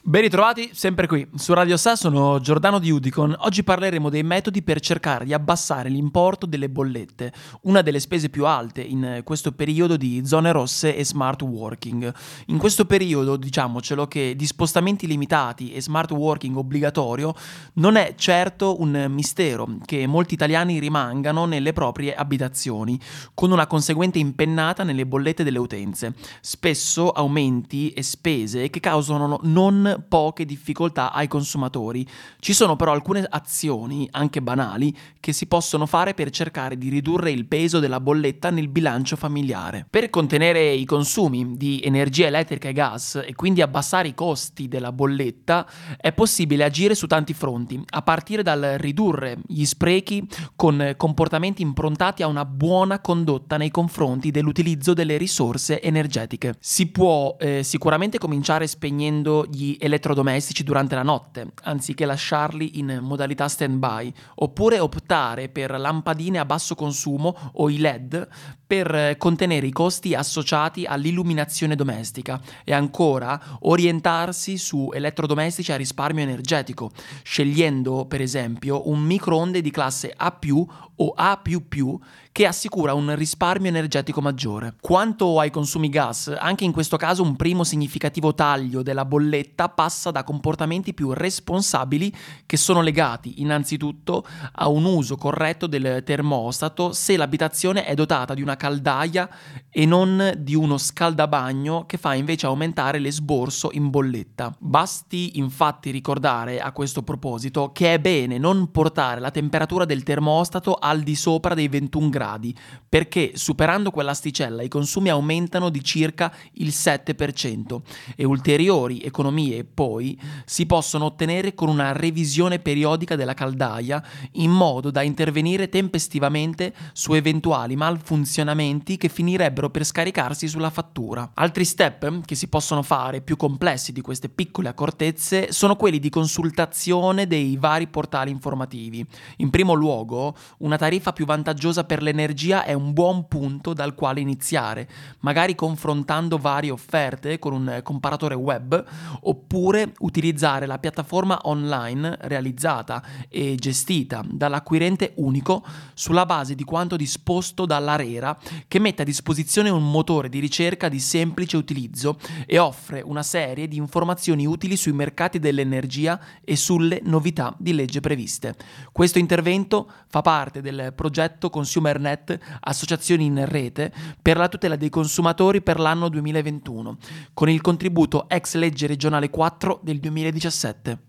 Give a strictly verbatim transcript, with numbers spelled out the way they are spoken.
Ben ritrovati, sempre qui, su Radio Sa, sono Giordano di Udicon. Oggi parleremo dei metodi per cercare di abbassare l'importo delle bollette, una delle spese più alte in questo periodo di zone rosse e smart working. In questo periodo, diciamocelo, che di spostamenti limitati e smart working obbligatorio non è certo un mistero che molti italiani rimangano nelle proprie abitazioni, con una conseguente impennata nelle bollette delle utenze. Spesso aumenti e spese che causano non poche difficoltà ai consumatori. Ci sono però alcune azioni, anche banali, che si possono fare per cercare di ridurre il peso della bolletta nel bilancio familiare. Per contenere i consumi di energia elettrica e gas e quindi abbassare i costi della bolletta, è possibile agire su tanti fronti, a partire dal ridurre gli sprechi con comportamenti improntati a una buona condotta nei confronti dell'utilizzo delle risorse energetiche. Si può eh, sicuramente cominciare spegnendo gli elettrodomestici durante la notte, anziché lasciarli in modalità stand-by, oppure optare per lampadine a basso consumo o i L E D per contenere i costi associati all'illuminazione domestica, e ancora orientarsi su elettrodomestici a risparmio energetico, scegliendo per esempio un microonde di classe A più o A più più che assicura un risparmio energetico maggiore. Quanto ai consumi gas, anche in questo caso un primo significativo taglio della bolletta passa da comportamenti più responsabili che sono legati innanzitutto a un uso corretto del termostato se l'abitazione è dotata di una caldaia e non di uno scaldabagno che fa invece aumentare l'esborso in bolletta. Basti infatti ricordare a questo proposito che è bene non portare la temperatura del termostato al di sopra dei ventuno gradi, perché superando quell'asticella i consumi aumentano di circa il sette per cento e ulteriori economie poi si possono ottenere con una revisione periodica della caldaia in modo da intervenire tempestivamente su eventuali malfunzionamenti che finirebbero per scaricarsi sulla fattura. Altri step che si possono fare, più complessi di queste piccole accortezze, sono quelli di consultazione dei vari portali informativi. In primo luogo, una tariffa più vantaggiosa per l'energia è un buon punto dal quale iniziare, magari confrontando varie offerte con un comparatore web, oppure utilizzare la piattaforma online realizzata e gestita dall'acquirente unico sulla base di quanto disposto dall'ARERA, che mette a disposizione un motore di ricerca di semplice utilizzo e offre una serie di informazioni utili sui mercati dell'energia e sulle novità di legge previste. Questo intervento fa parte del progetto ConsumerNet, associazioni in rete per la tutela dei consumatori per l'anno duemilaventuno, con il contributo ex legge regionale quattro del duemiladiciassette.